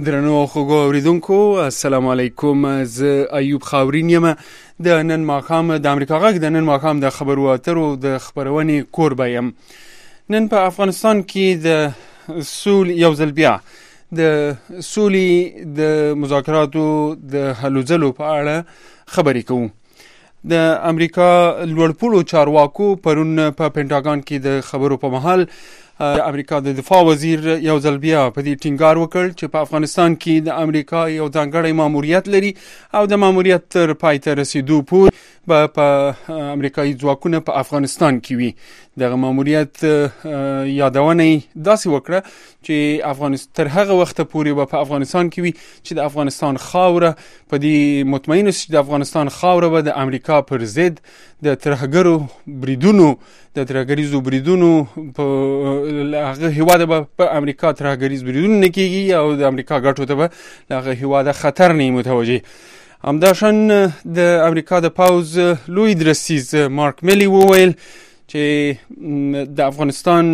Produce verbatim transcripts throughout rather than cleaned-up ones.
درنو خوږو اوریدونکو السلام علیکم. زه ایوب خاورین یم. د نن ماښام د امریکا غږ د نن ماښام د خبرو اترو د خبرونې کوربه یم. نن په افغانستان کې د سول یو ځل بیا د سولې د مذاکراتو د هلو ځلو په اړه خبرې کوو. د امریکا لوړپوړو چارواکو پرون په پینټاګان کې د خبرو په مهال د امریکا د دفاع وزیر یو ځل بیا په دې ټینګار وکړ چې په افغانستان کې د امریکا یو ځانګړی ماموریت لري او د ماموریت تر پای ته رسیدو پورې به په امریکایي ځواکونه په افغانستان کې وي. دغه ماموریت یادونه داسې وکړه چې افغانستان تر هغه وخته پورې به په افغانستان کې وي چې د افغانستان خاوره په دې مطمئن اوسي چې د افغانستان خاوره به د امریکا پر ضد د ترهګرو بریدونو د ترهګریزو بریدونو په هغه هیواد به په امریکا ترهګریز بریدونه نه کیږي او د امریکا ګټو ته به هغه هیواد خطر نه متوجه. همداشان د امریکا د پاوز لوی درسیز مارک میلی وویل چې د افغانستان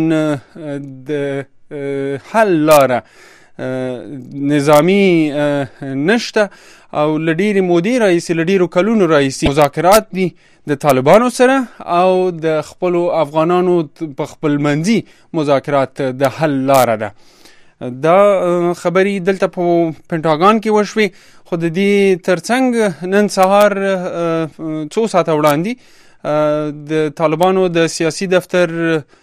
د حل لاره نظامی نشته او لډیری مودې راځي لډیرو کلونو راځي مذاکرات دي د طالبانو سره او د خپل افغانانو په خپل منځي مذاکرات د حل لاره ده. دا خبري دلته په پینټاګان کې وشوي، خو د دې ترڅنګ نن سهار څو ساعته وړاندې د طالبانو د سیاسي دفتر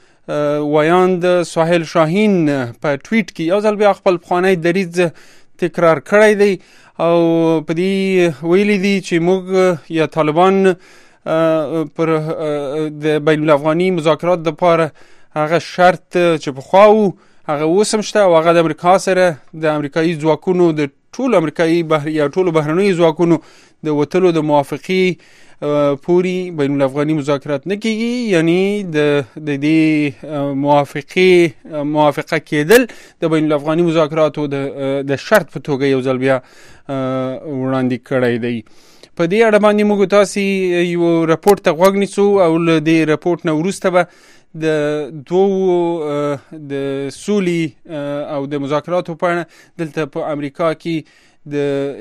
ویاند سهیل شاهین په ټویټ کې یو ځل بیا خپل پخوانی دریځ تکرار کړی دی او په دې ویلي دي چې موږ یا طالبان پر د بین الافغاني مذاکرات لپاره هغه شرط چې پخوا و هغه اوس هم شته او هغه د امریکا سره د امریکایي ځواکونو د ټولو امریکایي بحر یا ټولو بهرنیو ځواکونو د وتلو د موافقې پوری بین الافغاني مذاکرات نه کیږي، یعنی د د دې موافقې موافقه کېدل د بین الافغاني مذاکراتو د د شرط په توګه یو ځل بیا وړاندې کړی دی. په دې اړه باندې موږ تاسو یو راپورټ ته غوږ نیسو او له دې راپورټ نه وروسته به د دوو د سولې او د مذاکراتو په اړه دلته په امریکا کې د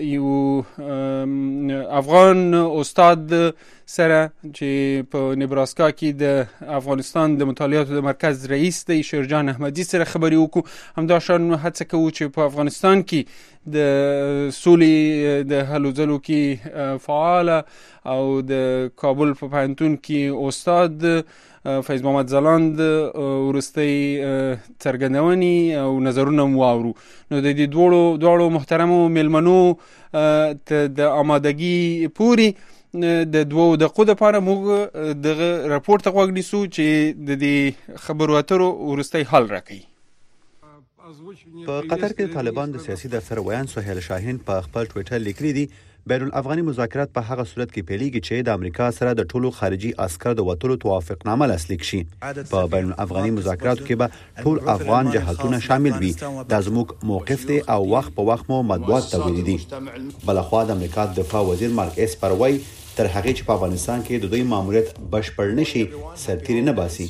یو افغان استاد سره چې په نبراسکا کې د افغانستان د مطالعاتو د مرکز رئیس دی شیرجان احمدی سره خبرې وکړو. همداشان هڅه کوو چې په افغانستان کې د سولې د هلو ځلو کې فعال او د کابل په پوهنتون کې استاد فیض محمد ځلاند ورستی څرګندونې او نظرونه واورو. نو د دې دواړو دواړو محترمو مېلمنو د آمادګي پوری د دوو دقیقو دپاره موږ دغه راپورټ ته غوږ نیسو چې د دې خبرو اترو وروستی حل راکوي. په قطر کې طالبان د سیاسي دفتر ویاند سهیل شاهین په خپل ټویټر لیکلي دي بین الافغاني مذاکرات په هغه صورت کې پیلېږي چې د امریکا سره د ټولو خارجي عسکر د وټولو توافقنامه لاسلیک شي. په بین الافغاني مذاکراتو کې به ټول افغان جهتونه شامل وي. دا زموږ موقف دی او وخت په وخت مو مطبوعات ته ویلي دي. بلخوا د امریکا دفاع وزیر مارک اسپر وایي تر هغې چې په افغانستان کې د دوی ماموریت بشپړ نشي سرتیري نه باسي.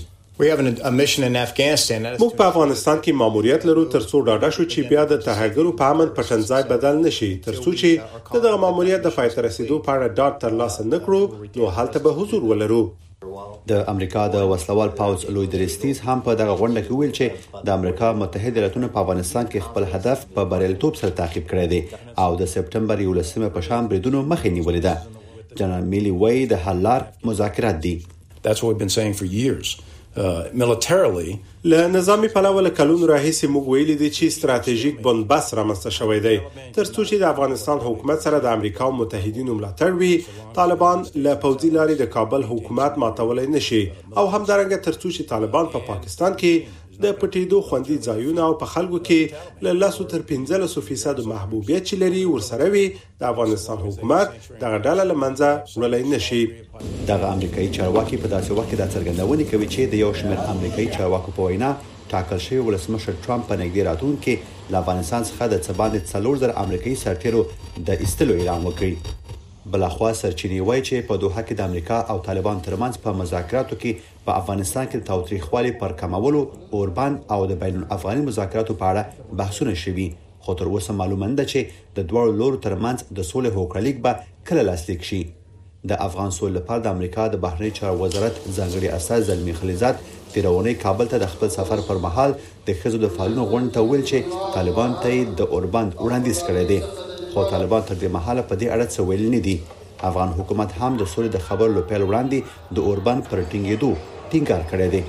موږ په افغانستان کې ماموریت لرو ترڅو ډاډه شو چې بیا د ترهګرو په امن پټنځای بدل نشي، ترڅو چې دغه ماموریت د پای ته رسیدو په اړه ډاډ ترلاسه نه کړو نو هلته به حضور ولرو. د امریکا د وسلوال پاوز لوی درستیز هم په دغه غونډه کې ویل چې د امریکا متحده ایالاتونو په افغانستان کې خپل هدف په بریالیتوب سره تعقیب کړی دی او د سپټمبر یولسمه په شان بریدونو مخه نیولې ده. جنرال میلی وایي د حل لار مذاکرات دي. That's what we've been saying for years. Uh, militarily له نظامی پلوه له کلونو راهیسې موږ ویلي دي چې ستراتیژیک بندبست رامنځته شوی دی ترڅو چې د افغانستان حکومت سره د امریکا او متحدینو ملاتړ وي. طالبان له پوځي لارې د کابل حکومت ماتولی نشي او همدارنګه ترڅو چې طالبان په پا پاکستان کې د پټېدو خوندي ځایونه او په خلکو کې له لسو تر پنځلسو فیصد محبوبیت چې لري ورسره وي د افغانستان حکومت دغه ډله له منځه وړلی نشي. دغه امریکایي چارواکي په داسې وخت کې دا څرګندونې کوي چې د یو شمېر امریکایي چارواکو په وینا ټاکل شوی ولسمشر ټرمپ په نږدې راتلونکي له افغانستان څخه د څه باندې څلور زره امریکایي سرتیرو د ایستلو اعلان وکړي. بلخوا سرچینې وایي چې په دوحه کې د امریکا او طالبان ترمنځ په مذاکراتو کې په افغانستان کې تاوتریخوالي پر کمولو اوربان او د بین الافغاني مذاکراتو په اړه بحثونه شوي، خو تر اوسه معلومه ده چې د دوه لورو ترمنځ د سولې هوکړلیک به کله لاسلیک شي. د افغان سولې لپاره د امریکا د بهرنی چارو وزارت ځانګړي استازی زلمی خلیزات تیرونی کابل ته د خپل سفر پر مهال د خزو د فعالونو غونډه ته ویل چې طالبان ته د اوربند وړاندیز کړی دی، خو طالبان تر دې مهاله په دې اړه څه ویل نه دي. افغان حکومت هم د سولې د خبرو لپاره وړاندې د اوربند پر ټینګېدو ټینګار کړی دی.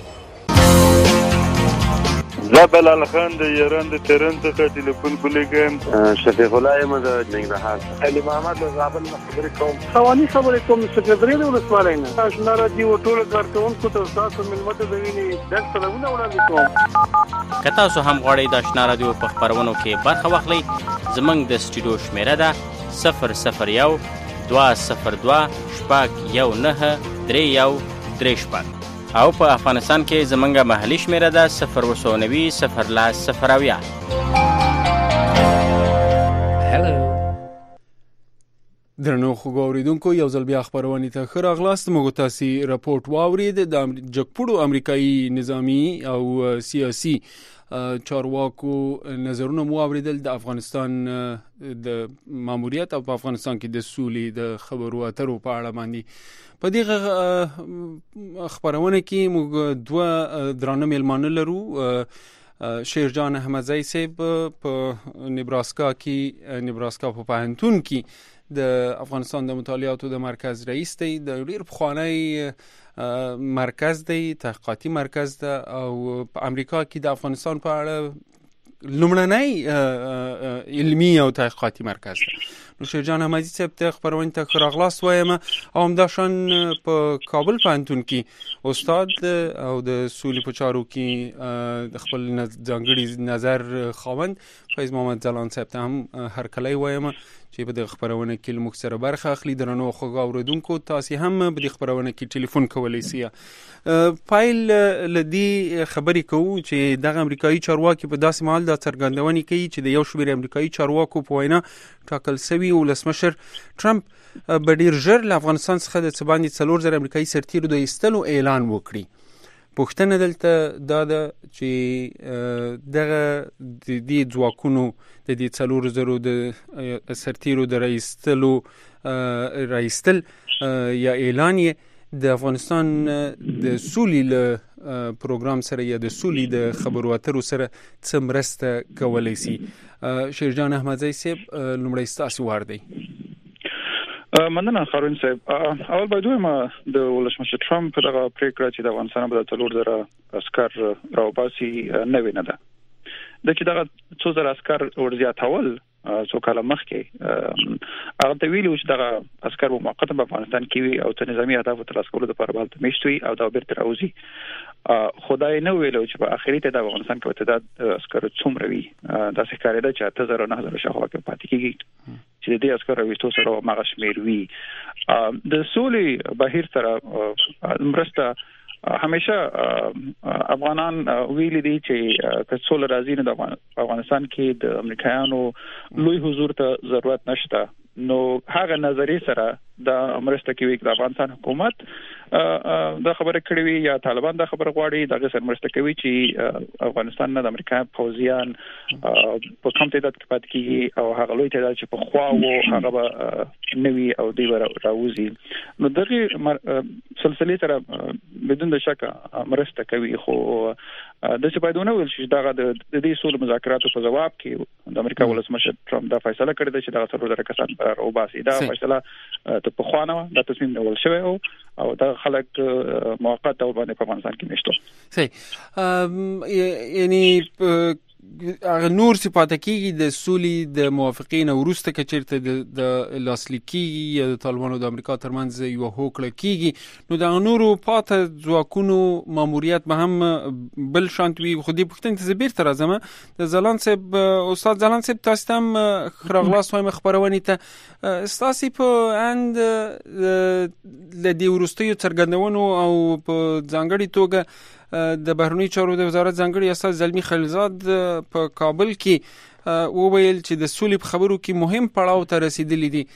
زبل الخان د ایران د تهران څخه ټلیفون کولیږم. شفیق الله احمد ننګرهار. علي محمد زابل خبرې کوم. خواني خبرې کوم سکرټری د ولسوالۍ نه. آشنا راډیو ټول کارکونکو ته تاسو ملمت د ویني د سلامونه وړاندې کوم. که تاسو هم غواړئ د آشنا راډیو په خبرونو کې برخه واخلئ، زموږ د سټوډیو شمیره ده صفر صفر یو دوه صفر دوه شپږ یو نهه درې یو درې شپږ، او په افغانستان کې زمونږ محلي شمیره ده صفر اووه نوي صفر لس صفر اویا. درنو خوږو اوریدونکو، یو ځل بیا خبرونه ته ښه راغلاست. موږ تاسو راپورټ واورید د جګپوړو امریکایي نظامی او سیاسي چارواکو نظرونه مو اوریدل د افغانستان د ماموریت او په افغانستان کې د سولې د خبرو اترو په اړه باندې. په دې خبرونه کې موږ دوه درانه میلمانه لرو. شیرجان احمدزی صاحب په نبراسکا کې نبراسکا په پوهنتون کې د افغانستان د مطالعاتو د مرکز رئیس دی. د ډیر پخوانی مرکز دی، تحقیقاتي مرکز ده، او په امریکا کې د افغانستان په اړه لومړنی علمي او تحقیقاتي مرکز ده. نو شیرجان احمدزی صاحب ته خبرونه ته ښه راغلاست وایم. او همداشان په کابل پوهنتون کې استاد او د سولې په چارو کې د خپل ځانګړي نظر خاوند فیض محمد ځلاند صاحب ته هم هرکلی وایم چې په دې خبرونه کې موږ سره برخه اخلي. درنو خوږو اوریدونکو، تاسو هم په دې خبرونه کې ټلیفون کولی شئ. فایل لدی خبرې کوو چې دغه امریکایي چارواکي په داسې مهال د څرګندونې کوي چې د یو شمېر امریکایي چارواکو په وینا ټاکل شوي ولسمشر ټرمپ به ډیر ژر له افغانستان څخه د څه باندې څلور زره امریکایي سرتیرو د ایستلو اعلان وکړي. پوښتنه دلته دا ده چې دغه د دې ځواکونو د دې څلور زرو د سرتیرو د رایستلو رایستل یا اعلان یې د افغانستان د سولې له پروګرام سره یا د سولې د خبرو اترو سره څه مرسته کولی شي. شیرجان احمدزی صاحب، لومړی ستاسو وار دی. مننه خارون صاحب. اول باید وایم د ولسمشر ټرمپ دغه پریکړه چې د افغانستان په څلور زره عسکر راوباسي نوې نه ده. د چې دغه څو زره عسکر ورزیاتول څو کاله مخکې هغه ته ویلو چې دغه عسکر په موقت په افغانستان کې وي او ته نظامی اهداف ترلاسه کولو لپاره بل تمشت وي او دا بیرته راوځي. خدای نه ویلو چې په اخري ته د افغانستان کې تعداد عسکر څومره وي. دا څه کاری ده چې اته زره نه زره شاوخوا کې پاتې کیږي چې د دې عسکر راوستو سره مغه شمیر وي. د سولې بهیر سره مرسته همیشه افغانان ویلي دي چې که سولې راځي نه د افغانستان کې د امریکایانو لوی حضور ته ضرورت نشته. نو هغه نظریه سره د مرسته کوي د افغانستان حکومت دا خبره کړې وي یا طالبان دا خبره غواړي دغه سره مرسته کوي چې افغانستان نه د امریکا پوځیان په کم تعداد کې پاتې کیږي او هغه لوی تعداد چې په خوا وو هغه به نوي او دی راوځي. نو دغه سلسله سره بدون د شک مرسته کوي. خو د څه باید ونه ویل چې دغه د دې سولې مذاکراتو په جواب کې د امریکا ولسمشر ټرمپ دا فیصله کړې ده چې دغه څلور زره کسان راوباسي. دا فیصله ته په خوانه دا تصمیم نیول شوی او او دا خلک موقت ډول باندې په افغانستان کې نشته. صحیح. یعنی هغه نور صفات کېږي د سولې د موافقین وروسته که چیرته د لاسلیکي یا د طالبانو د امریکا ترمنځ یو هوکړه کېږي نو د نورو پاته ځواکونو ماموریت به هم بل شانت وي. خو دې پوښتنې ته زه بیرته راځم. د ځلاند صاحب، استاد ځلاند صاحب، تاسو ته هم راغلاست وایم خپرونې ته. ستاسو په اند د دې وروستیو څرګندونو او په ځانګړې توګه د بهرنی چارو د وزارت ځانګړي استاد زلمی خلیزاد په کابل کې وویل چې د سولې په خبرو کې مهم پړاو ته رسیدلی دي.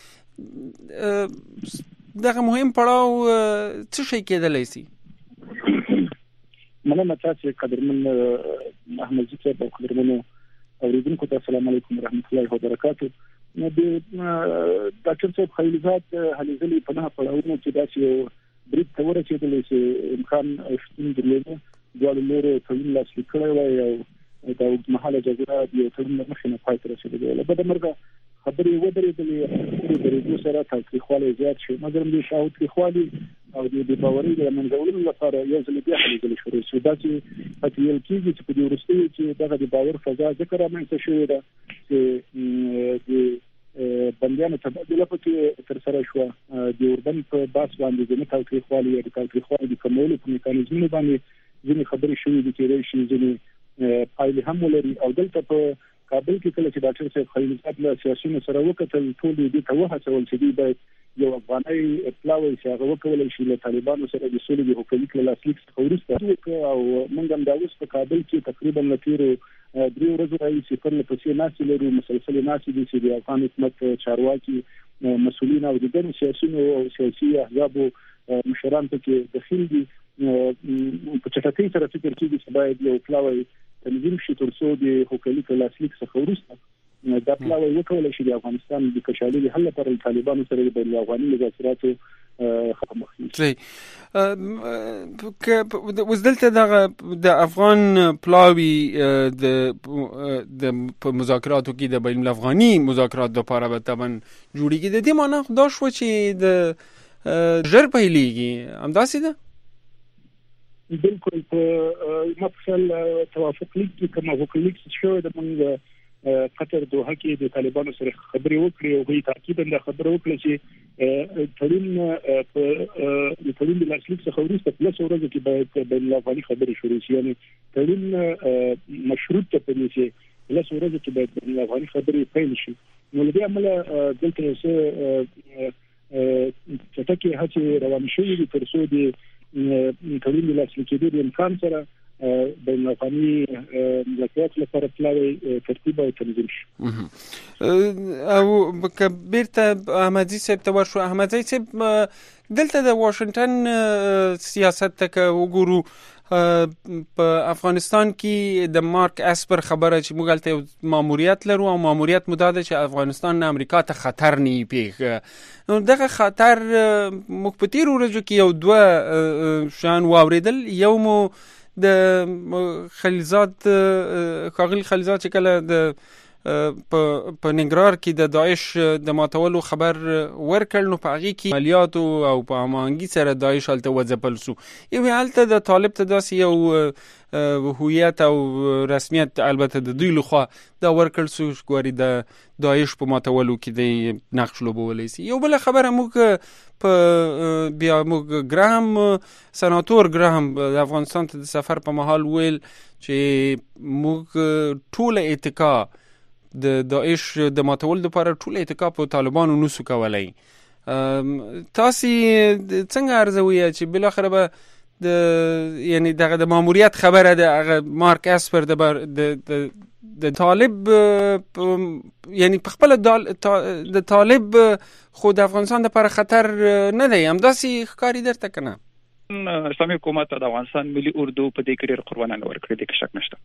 دغه مهم پړاو څه شي کېدلی شي؟ مننه تاسو قدرمن احمدزي صاحب او قدرمن اوریدونکو ته السلام علیکم ورحمت الله وبرکاتہ. د ډاکټر صاحب خلیلزاد هلیزلي په نه پړاوونو کې داسې یو بریټ ته ورسېدلی چې امکان شتون درلوده دواړو لورو تړون لاسلیک کړی وای او د اوږدمهاله جګړه د یو تړون له مخې نه پای ته رسېدلې وه. له بدمرغه خبرې ودرېدلې د درېدو سره تاوتریخوالی زیات شو، مګر د تاوتریخوالي او د بې باورۍ د له منځه وړلو لپاره یو ځل بیا هلې ځلې شروع شو. داسې پکې ویل کېږي چې په دې وروستیو کې دغه د باور فضا ځکه رامنځته شوې ده چې د بندیانو تبادله پکې ترسره شوه. د اردن په باس باندې ځینې تاوتریخوالي یا د تاوتریخوالي د کمولو په میکانیزمونو باندې ځینې خبرې شوې دي، کېدای شي ځینې پایلې هم ولري. او دلته په کابل کې کله چې ډاکټر صاحب خلیلزاد له سیاسیونو سره وکتل، ټول دې ته وهڅول چې دوی باید یو افغاني پلاوی چې هغه وکولای شي له طالبانو سره د سولې د حکومت له لاسلیک څخه وروسته. او موږ هم دا اوس په کابل کې تقریبا له تېرو درې ورځو راهیسې پرله پسې ناستې لرو، مسلسلې ناستې دي چې د افغان حکومت چارواکي، مسؤلین او د ګڼو سیاسیونو او سیاسي احزابو مشران پکې دخیل دي. په چټکۍ سره فکر کېږي چې باید یو پلاوی تنظیم شي تر څو د حکومت له لاسلیک څخه وروسته دا پلاوی وکولای شي د افغانستان د کشالي د حل لپاره د طالبانو سره د بین الافغاني مذاکراتو مخ شي. اوس دلته دغه د افغان پلاوی د د مذاکراتو کې د بین الافغاني مذاکرات لپاره به طبعا جوړیږي. د دې معنی دا شو چې د ژر پیلېږي، همداسې ده؟ بالکل په مفصل توافق لیک کې کوم توافق لیک شوی د موږ قطر دوحه کې د طالبانو سره خبرې وکړې او هغوی تاکیدا د خبرې وکړه چې تړون په د تړون د لاسلیک څخه وروسته په لسو ورځو کې باید بین الافغاني خبرې شروع شي. یعنې تړون مشروط ته پلي شي، په لسو ورځو کې باید بین الافغاني خبرې پیل شي. نو له دې امله دلته یو څه چټکې هڅې روانې شوې دي تر څو د تړون د لاسلیک کېدو د امکان سره بین الافغاني مذاکرات لپاره پلاوی ترتیب او تنظیم شي. او که بیرته احمدزي صاحب ته ورشو، احمدزي صاحب دلته د واشنګټن سیاست ته که وګورو په افغانستان کې د مارک اسپر خبره چې موږ هلته یو ماموریت لرو او ماموریت مو دا ده چې افغانستان نه امریکا ته خطر نه وي پېښ. نو دغه خطر موږ په تېرو ورځو کې یو دوه شیان واورېدل. یو مو د خلیلزاد ښاغلي خلیلزاد چې کله د په په ننګرهار کې د داعش د ماتولو خبر ورکړ، نو په هغې کې عملیاتو او په هماهنګي سره داعش هلته وځپل سو. یو هلته د طالب ته داسې یو هویت او رسمیت البته د دوی لخوا دا ورکړل سو ګوري د داعش په ماتولو کې د نقش لوبولی سي. یو بله خبره موږ په بیا موږ ګراهم سناتور ګراهم د افغانستان ته د سفر په مهال ویل چې موږ ټوله اتکا د داعش د ماتولو لپاره ټوله اتکا په طالبانو نسو کولای. تاسو څنګه ارزوي چې بالاخره به د یعنی دغه د ماموریت خبره د هغه مارک اسپر د د د طالب یعنی په خپل د طالب خو د افغانستان لپاره خطر نه دی، همداسې ښکاري درته که نه؟ اسلامي حکومت د افغانستان ملي اردو په دې کې ډېر قربانیان ورکړي دي، که شک نشته.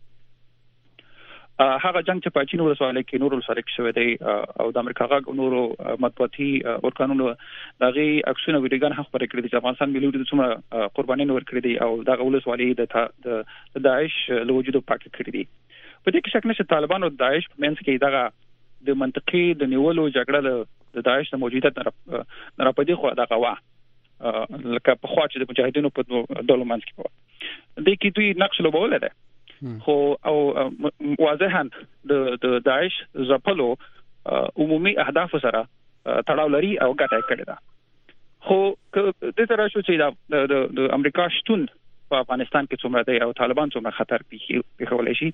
هغه جنگ چې په چین ولسوالۍ کې نور ولسوالۍ کې شوی دی او د امریکا غږ نورو مطبوعاتي ارکانونو د هغې عکسونه ویډیوګان هم خپاره کړي دي چې افغانستان ملي اردو څومره قربانیان ورکړي دي او دغه ولسوالۍ د داعش له وجوده پاکې کړي دي. په دې کې شک نشته طالبانو د داعش په منځ کې دغه د منطقي د نیولو جګړه د داعش د موجودیت نه راپدې خو دغه وه لکه پخوا چې د مجاهدینو په ډلو منځ کې وه. دې کې دوی نقش لوبولی دی، خو او واضحاً د داعش ځپلو عمومي اهدافو سره تړاو لري او ګټه یې کړې ده. خو دې ته راشو چې د امریکا شتون په افغانستان کې څومره دی او طالبان څومره خطر پېښولی شي.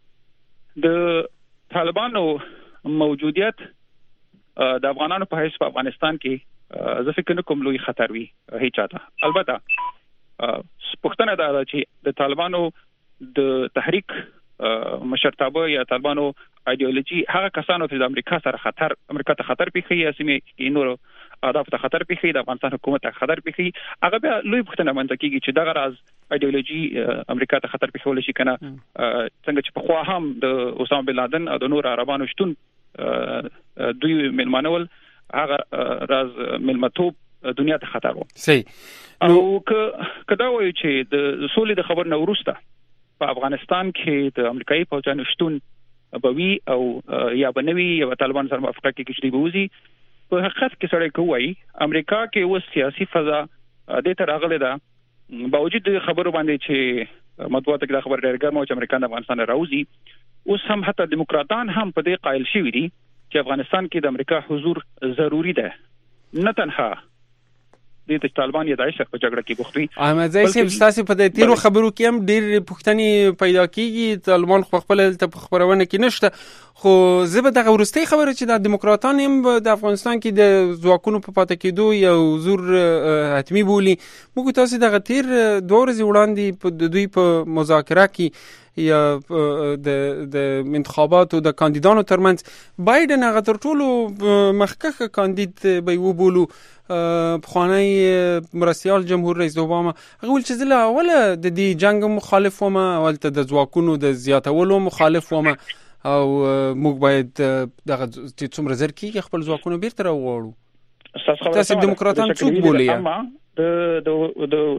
د طالبانو موجودیت د افغانانو په حیث په افغانستان کې زه فکر نه کوم لوی خطر وي هیڅ چاته. البته پوښتنه دا ده چې د طالبانو د تحریک مشرتابه یا طالبانو ایدئولوژي هغه کسانو چې د امریکا سره خطر امریکا ته خطر پیښي یا سیمه کې نور اهداف ته خطر پیښي د افغانستان حکومت ته خطر پیښي هغه بیا لوی پوښتنه منځ کېږي چې دغه راز ایدئولوژي امریکا ته خطر پیښول شي کنه څنګه چې په خوا هم د اسامه بن لادن او د نور عربانو شتون دوی ملمنول هغه راز ملمتوب دنیا ته خطر وو. صحیح. او کدا وایي چې د سولې د خبر نه ورسته په افغانستان کې د امریکایي پوځانو شتون بوي او یا بنوي یا طالبان سره موافقه کې کېږي بوزي په حقیقت کې سره کوي امریکا کې اوس سیاسي فضا د تر اغله ده باوجود خبرو باندې چې مطبوعات کې دا خبر ډېر ګرمه چې امریکا د افغانستان راوځي اوس هم حتی دیموکراتان هم په دې قائل شوي دي چې افغانستان کې د امریکا حضور ضروری ده نه تنها د طالبان یا داعش په جګړه کې بوختوي. احمد زئی صاحب تاسو په دې تیرو خبرو کې هم ډېر پوښتنې پیدا کیږي طالبان خو خپل ته خبرونه کې نشته خو زه به دغه ورستۍ خبره چې د دیموکراتان هم د افغانستان کې د ځواکونو په پاتې کېدو یو زور حتمی بولی موږ تاسو دغه تیر دوه ورځې وړاندې په دوی په مذاکره کې یا د د انتخاباتو د کاندیدانو ترمنځ بایدن هغه تر ټولو مخکښ کاندید به وبولو بخوانی مرستیال جمهور رئیس اوباما هغه ول چې زله اوله د دې جنگ مخالف ومه اولته د ځواکونو د زیاتولو مخالف ومه او موږ باید دغه چې څومره زر کېږي خپل ځواکونو بیرته راوغواړو. تاسو دیموکراتان څوک بولي د د د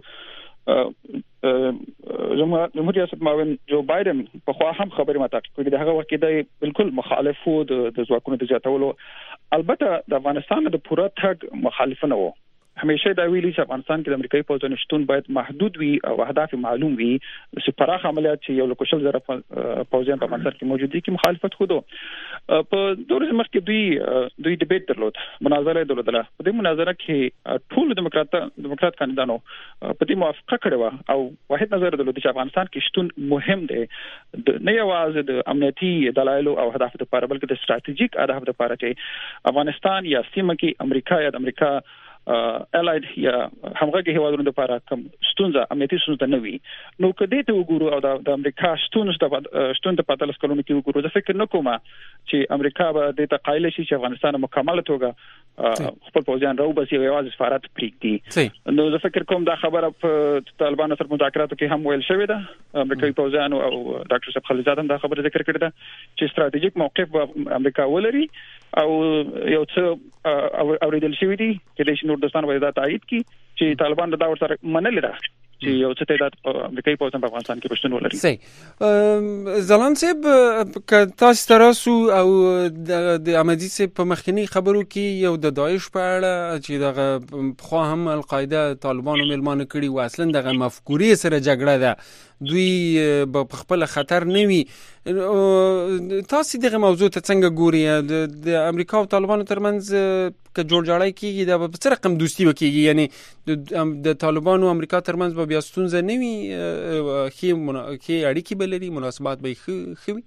جمهور ریاست معاون جو بایدن په خوا هم خبرې ماته کوي د هغه وخت د بالکل مخالف وو د ځواکونو د زیاتولو البته د افغانستان د پوره تګ مخالف نه وو همیشه دا ویلي چې افغانستان کې د امریکایي پوځونو شتون باید محدود وي او اهداف معلوم وي چې پراخ عملیات چې یو لکوشل زره پوځیان په افغانستان کې موجود دي کې مخالفت خودو په دورې مخ کې دوی دوی ډیبیټ درلود مناظره درلوده په دې مناظره کې ټول دیموکرات دیموکرات کاندیدانو په دې موافقه کړې او واحد نظر درلود چې افغانستان کې شتون مهم دی نه یوازې د امنیتي دلایل او اهداف لپاره بلکې د ستراتیژیک اهداف لپاره چې افغانستان یا سیمه کې امریکا یا د امریکا الایډ یا همغږي هیوادونو لپاره کوم ستونزه امنیتي ستونزه نه وي نو کدی ته وګورو او د امریکا ستونزه ستون ته پاتل سکلونو کې وګورو زه فکر نکوم چې امریکا به د تقایل شي چې افغانستان مکمل توګه خپل پوځیان راو بس یو یوازې سفارت پریږدي نو زه فکر کوم دا خبره په طالبانو سره مذاکراتو کې هم ویل شوې ده امریکایي پوځیان او ډاکټر صاحب خلیزاد هم دا خبره ذکر کړې ده چې ستراتیژیک موقف به امریکا ولري او یو څه اوریدل شوی دی چې د نوردستان وایي دا تایید کی چې طالبان دا ورسره منل ده چې یو څه تعداد امریکایي پوځ په افغانستان کې پښتون ولري. صحیح. زلان صاحب که تاسو تراسو او د احمدي صاحب په مخکنی خبرو کې یو د داعش په اړه چې دغه خو هم القاعده طالبانو ملمانه کړي و اصلا دغه مفکورې سره جګړه ده دوی په خپل خطر نه وي تاسو دغه موضوع ته څنګه ګوري د امریکا او طالبانو ترمنځ که جوړجاړی کیږي دا په څه رقم دوستي وکړي یعنی د طالبانو او امریکا ترمنځ به بیا ستونزه نه وي خې خې اړیکې بلري مناسبات به خوي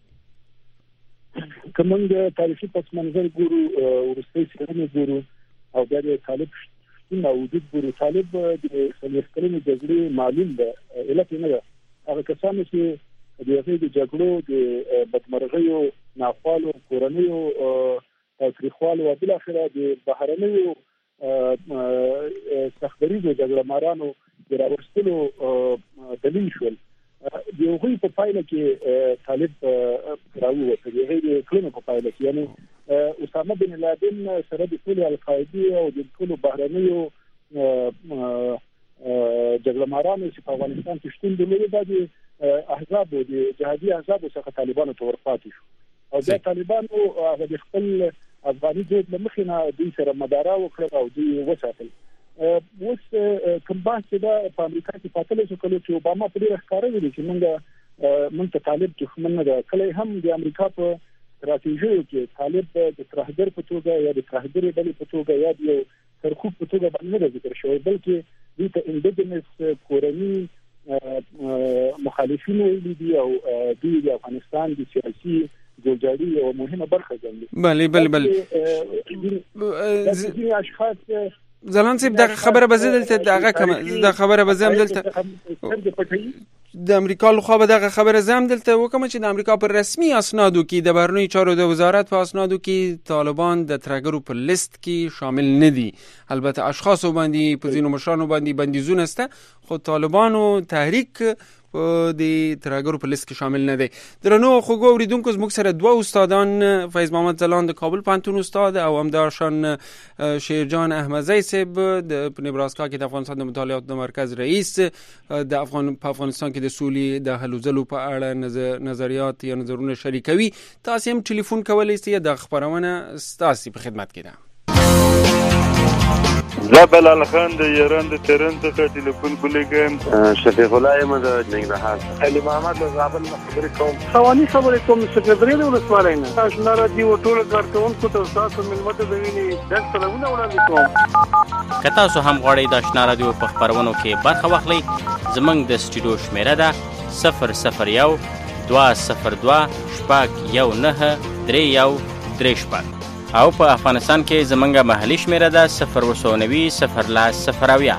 کوم د تاریخي پس منظر ګورو ورستي څنګه ګورو او بیا د طالب شتون وجود ګورو طالب د سلیقې جګړې معلوم ده علت نه ده هغه کسانو چې د دې جګړو د بدمرغیو ناخوالو کورنیو تاریخوالو او بل اخره د بهرنیو سختريزو جګړه مارانو د راوستلو دلیل شول د هغوی په پایله کې طالب راووت د هغوی کلمه په پایله کې یعنی اسامه بن لادن سره د ټول القاعده او د ټول بهرنیو جګړه مارانو چې په افغانستان کې شتون درلود د احزاب او د جهادي احزاب څخه طالبانو ته ورپاتې شو او د طالبانو هغه د خپل افغاني ځواک له مخې نه دوی سره مدارا وکړه او دوی وساتل اوس کوم بحث دا په امریکا کې پاتل شو کله چې اوباما په ډېر ښکاره ویلي چې موږ موږ ته طالب دښمن نه ده کله هم د امریکا په ستراتیژي کې طالب د ترهګر په توګه یا د ترهګر ډلې په توګه یا د ترخوب په توګه باندې نه ذکر شوی بلکې دوی ته انډیجنس کورني مخالفین ویلي دي او دوی د افغانستان د سیاسي جوړجاړي او مهمه برخه ګڼي. بله بله بله ځینې اشخاص زلان صاحب دغه خبره به زه دلته دغه کوم د خبره به زه هم دلته د امریکا لخوا به دغه خبره زم دلته وکم چې د امریکا پر رسمي اسنادو کې د بهرنیو چارو د وزارت په اسنادو کې طالبان د ترګرو په لیست کې شامل نه دي. البته اشخاص باندې په ځینو مشرانو باندې بندیزونه سته، خو طالبانو تحریک د ترګرو په لیست کې شامل نه دی. درنو خوږو اوریدونکو، زموږ سره دوه استادان، فیض محمد ځلان د کابل پوهنتون استاد او همدارشان شیرجان احمدزی صاحب د نبراسکا کې د افغانستان د مطالعاتو د مرکز رئیس، د افغان په افغانستان کې د سولې د حل وزلو په اړه نظریات یا نظرونه شریکوي. تاسو هم ټلیفون کولی شئ، د خبرونه ستاسو په خدمت کې ده. زبل الخان د ایران د تهران څخه ټلیفون کولیږم. شفیق الله یم د ننګرهار. علي محمد د زابل خبرې کوم. خواني خبرې کوم سکرټری د ولسوالۍ نه. آشنا راډیو ټول کارکونکو ته تاسو ملمت د ویني د سلامونه وړاندې کوم. که تاسو هم غواړئ د آشنا راډیو په خبرونو کې برخه واخلئ، زموږ د سټوډیو شمیره ده صفر صفر یو دوه صفر دوه شپږ یو نهه درې یو درې شپږ، او په افغانستان کې زمونږه محلي شمیره ده صفر اووه نوي صفر لس صفر اویا.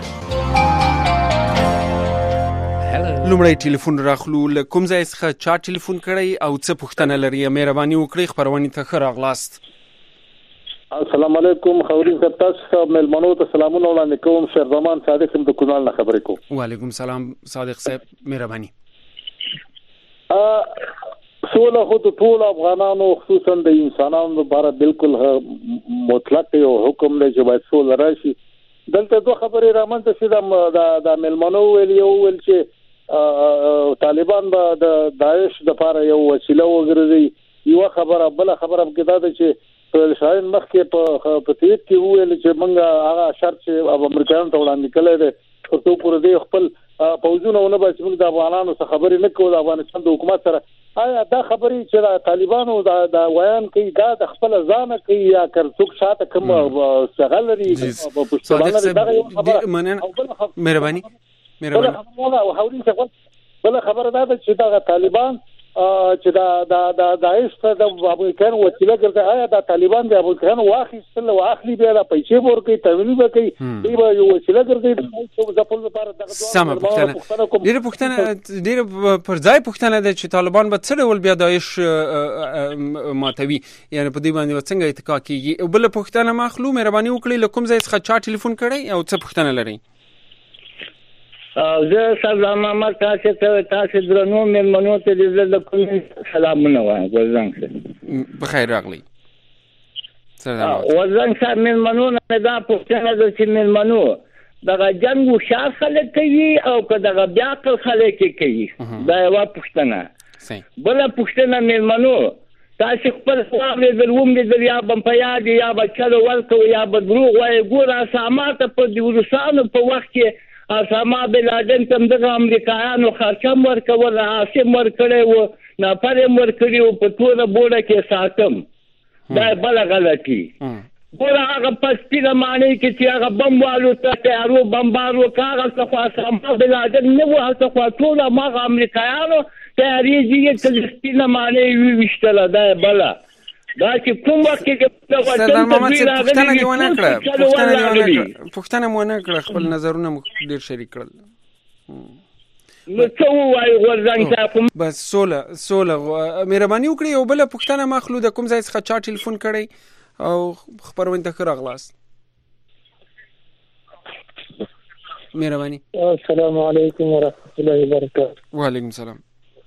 لومړی ټلیفون راخلو. له کوم ځای څخه چا ټلیفون کړی او څه پوښتنه لري؟ مهرباني وکړئ خپرونې ته ښه راغلاست. السلام علیکم. خوري زه تاسو ملمنو ته سلامونه وړاندې کوم. شهرزمان صادق هم د کونړ نه خبرې کوم. وعلیکم سلام صادق صاحب، مهرباني. سوله خو د ټول افغانانو خصوصا د انسانانو لپاره بالکل مطلق یو حکم دی چې باید سوله راشي. دلته دوه خبرې رامنځته شي. د د ملمنو ویل یو ویل چې طالبان به د داعش لپاره یو وسیله وګرځي، یو خبره. بل خبره کې دا ده چې شاهین مخکې په پتیت کې ویل چې موږ هغه شرط چې امریکایانو ته وړاندې کړی دی تر څو پورې دی خپل پوځونه ونه بچ موږ د افغانانو څخه خبرې نه کوو د افغانستان د حکومت سره. آیا دا خبرې چې طالبانو دا ویان کوي دا د خپل ځانه کوي یا کرڅوک شاته کوم څنګه لري په پښتون باندې؟ مهرباني مهرباني. بل خبره دا ده چې دا طالبان چې دا د د داعش ته د امریکایانو وسیله ګرځي. آیا دا طالبان د امریکایانو واخیستل او اخلي بیا د پیسې ورکوي تمویل وکړي دی به یو وسیله ګرځي د ځپل لپاره؟ دغه سمه پوښتنه ډیره پوښتنه ډیره پر ځای پوښتنه ده چې طالبان به څه ډول بیا داعش ماتوي، یعنی په دې باندې څنګه اتکا کیږي؟ بل پوښتنه مخلو مهرباني وکړئ له کوم ځای څخه چا ټلیفون کړی او څه پوښتنه لري؟ زه سلام محمد تاسو ته تاسو درنو مېلمنو ته د کوم سلامونه وایم. ګلزنګ سره بخیر راغلی. سلام ګلزنګ سره مېلمنو نه دا پوښتنه ده چې مېلمنو دغه جنگ او شار خلک کوي او که دغه بیا کل خلک کوي، دا یو پوښتنه. بل پوښتنه مېلمنو تاسو خپل خپل دروم د دریا بم په یاد یا بچلو ورکو یا بدروغ وای ګور اسامات په دیورسانو په وخت کې اسامه بن لادن کوم د امریکایانو خرچم ورکول، عاصم ورکړی و، نفر یې ورکړي و په ټوله بوډه کې ساتم. دا بله غلطي. ګوره هغه په سپینه معنی کې چې هغه بم والوته تیارو بمبار وکړه هغلته خو اسامه بن لادن نه و، هلته خو ټول هماغه امریکایانو تیارې چې یې سپینه معنی یې وویشتله. دا یې بله دا چې کوم وخت کې سردار محمد صاحب پوښتنه دې ونه کړه پوښتنه دې ونه کړه پوښتنه مو ونه کړه خپل نظرونه مو ډېر شریک کړل. نو څه ووایو ګورزنګ صاحب؟ بس سوله سوله مهرباني وکړئ. یو بله پوښتنه مخلو د کوم ځای څخه چا ټلیفون کړی او خپرونې ته ښه راغلاست؟ مهرباني. السلام علیکم ورحمۃ اللہ وبرکاتہ. وعلیکم السلام.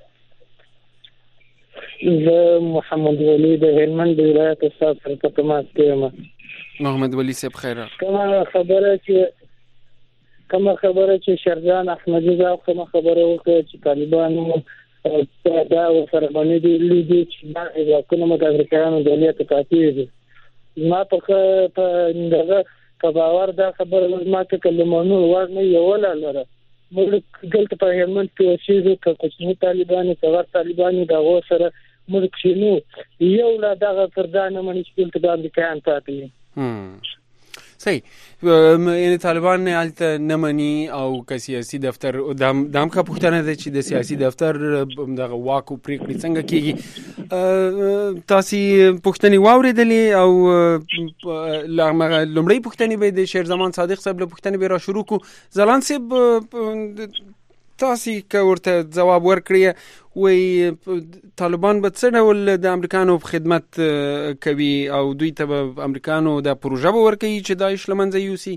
زه محمد ولی د هلمند ولایت استاد سره په تماس کې یم. محمد ولی صاحب خیر. کومه خبره چې کومه خبره چې شهرجان احمدی دا کومه خبره وکړه چې طالبانو دا سره باندې دی لیدي چې دا کومه د امریکایانو دولت کافي دي. ما په دغه کباور دا خبره ما ته کلمونو ورنه یو لاله موږ دلته په هلمند کې اوسېږو که کوچني طالبان کور طالبان دا و سره موږ کښینو یو لا دغه فردانه مني چې دلته د امریکایان پاتې. صحیح. یعنی طالبان نه هلته نه مني او که سیاسي دفتر دا هم ښه پوښتنه ده چې د سیاسي دفتر دغه واک او پرېکړې څنګه کېږي. تاسې پوښتنې واورېدلې او لومړۍ پوښتنې به د شیرزمان صادق صاحب له پوښتنې به را شروع کړو. ځلان صاحب تاسو که ورته جواب ورکړی وای طالبان به څه ډول د امریکانو په خدمت کوي او دوی ته به امریکانو د پروژه به ورکوي چې داعش له منځه یوسي؟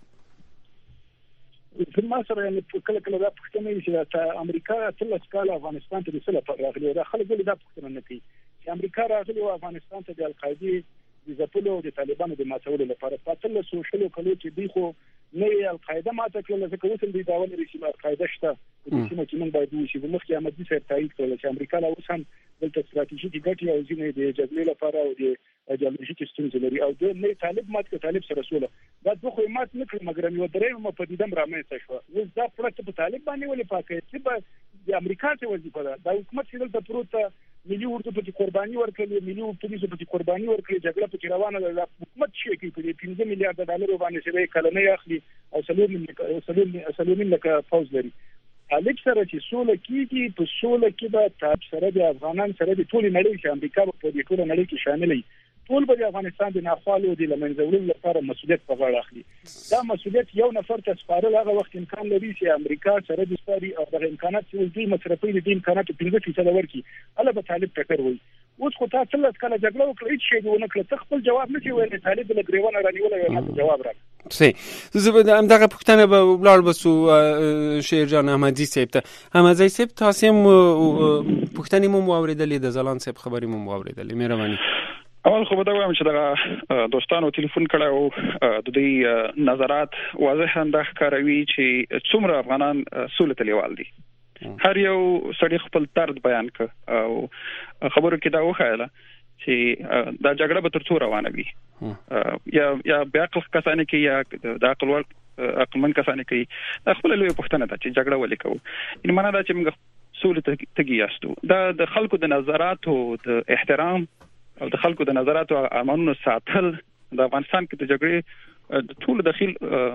په ما سره یعنې کله کله دا پوښتنه وي چې د امریکا اتلس کاله افغانستان ته د څه لپاره راغلي او دا خلک ولې دا پوښتنه نه کوي چې امریکا راغلي او افغانستان ته د القاعدې د ځپلو او د طالبانو د ماتولو لپاره په اتلسو شلو کلو کې دوی خو نه یې القاعده ماته کړله ځکه اوس هم دوی دا ولري چې القاعده شته په دې سیمه کې موږ باید وشي په مخکې احمدي صاحب تایید کړل چې امریکا لا اوس هم دلته ستراتیژیکي ګټې او ځینې د جګړې لپاره او د ایډیالوژیکي ستونزې لري او د نه طالب مات که طالب سره سوله دا دوه خو مات نه کړل مګر یو درېیمه پدیده هم رامنځته شوه اوس دا پړه په طالب باندې ولې پاکه چې به د امریکا څه وظیفه ده دا حکومت چې دلته پروت ملي اردو پکې قرباني ورکړي ملي پولیسو پکې قرباني ورکړي جګړه پکې روانه ده حکومت شي کوي په پنځه میلیارډ ډالر باندې چې کلنۍ اخلي او څلور څلور څلور لکه فوز لري الک سره چې سوله کیږي په سوله کې به تاسو سره د افغانان سره د ټول نړۍ چې امریکا په دې ټول نړۍ کې شامل وي ټول به د افغانستان د ناخوالو د لمنځولو لپاره مسؤلیت په غاړه اخلي دا مسؤلیت یو نفر ته سپارل هغه وخت امکان لري چې امریکا سره د سپاري او د امکانات چې دوی مصرفي د دې امکانات پنځه فیصد ورکړي هله به طالب ټکر وي اوس خو تاسو له کله جګړه وکړئ هیڅ شی ونه کړ خپل جواب نه دی ویل طالب له ګریوان رانیول یو جواب راکړي سي زه به همدغه پوښتنه به ولاړ بسو شیرجان احمدي صاحب ته احمدي صاحب تاسو هم پوښتنې مو واوریدلې د زلان صاحب خبرې مو واوریدلې مهرباني اول خو به دا وایم چې دغه دوستانو ټلیفون کړه او د دې نظرات واضح انداز کوي چې څومره افغانان سولې ته لیوال دي هر یو سړی خپل درد بیان ک او خبرو کې دا وخایله چې دا جګړه به تر څو روانه وي یا یا بیا کسانه کې یا د عقل ور عقلمن کسانه کې دا خپل لوی پوښتنه ده چې جګړه ولې کوو ان معنا دا چې موږ سولې ته تګي یاستو دا د خلکو د نظراتو د احترام او د خلکو د نظراتو امانونو ساتل د افغانستان کې د جګړې د ټول داخل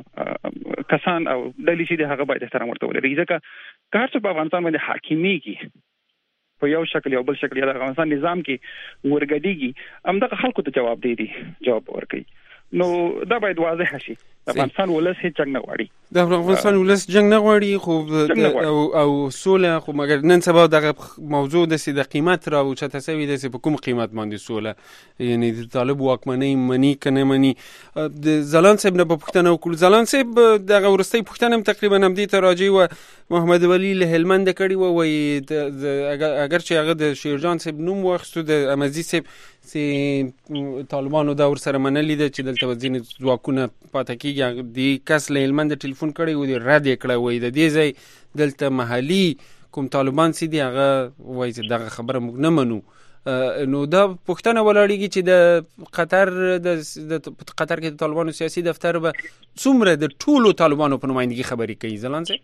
کسان او ډلې چې د هغه باید احترام ورته ولري ځکه کار څه په افغانستان باندې حاکمیږي په یو شکل یا بل شکل یا د افغانستان نظام کې ورګډیږي همدغه خلکو ته جواب دی دي جواب ورکړي نو دا باید واضح شي د افغانستان ولس هیڅ جنگ نه غواړي د افغانستان ولس جنگ نه غواړي خو او او سوله خو مګر نن سبا دغه موضوع د سید قیمت را او چته سوي د په کوم قیمت باندې سوله یعنی د طالب واکمنۍ منی کنه منی د زلان صاحب نه په پښتنه او کول زلان صاحب دغه ورستۍ پښتنه تقریبا هم دي ته راځي و محمد ولی له هلمند کړي و وای اگر چې هغه د شیرجان صاحب نوم واخستو د امزي صاحب سي طالبانو دا ور سره منلې ده چې دلته وزین ځواکونه پاتې کیږي دی کس له هلمند ټلیفون کړي و دی رد کړه وای د دې ځای دلته محلي کوم طالبان سي دی هغه وای چې دغه خبره موږ نه منو نو دا پښتنه ولاړیږي چې د قطر د قطر کې د طالبانو سیاسي دفتر به څومره د ټولو طالبانو په نمائندګي خبرې کوي زلان سي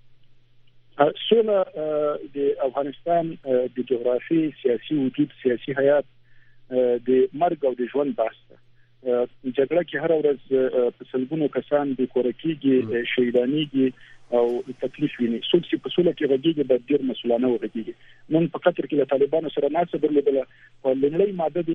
سوله د افغانستان د جغرافي سیاسي وجود سیاسي حیات د مرګ او د ژوند بحث ده جګړه کې هر ورځ په سلګونو کسان د کورکیږي شهیدانېږي او تکلیف ویني څوک چې په سوله کې غږیږي د ډیر مسؤلانه وغږیږي نن په قطر کې د طالبانو سره ناسه درلودله او لنړی ماده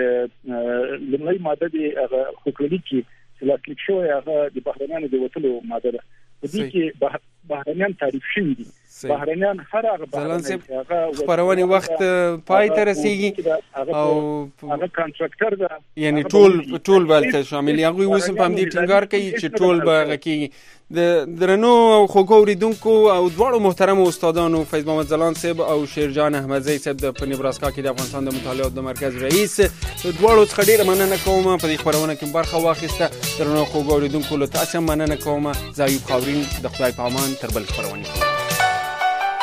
د لنړی ماده د حکومت کې چې لاسلیک شوی هغه د بهرنیانو د وټلو ماده ده د دې کې بهرنیان تعریف شوی دي بهرنیان هر هغه بهرنیان خبرونه وخت پای ته رسیږي او هغه کانټراکټر ده یعنی ټول ټول بلته شامل هغه اوس په دې ټینګار کوي چې ټول به کوي د درنو خوګوریدونکو او دواړو محترم استادانو فیض محمد زلان صاحب او شیرجان احمدزی صاحب د نبراسکا کې د افغانستان د مطالعات د مرکز رئیس دواړو څخه ډیره مننه کوم په دې خبرونه کې برخه واخیسته درنو خوګوریدونکو له تاسو مننه کوم زایوب خاورین د خدای په امان تر بل خبرونه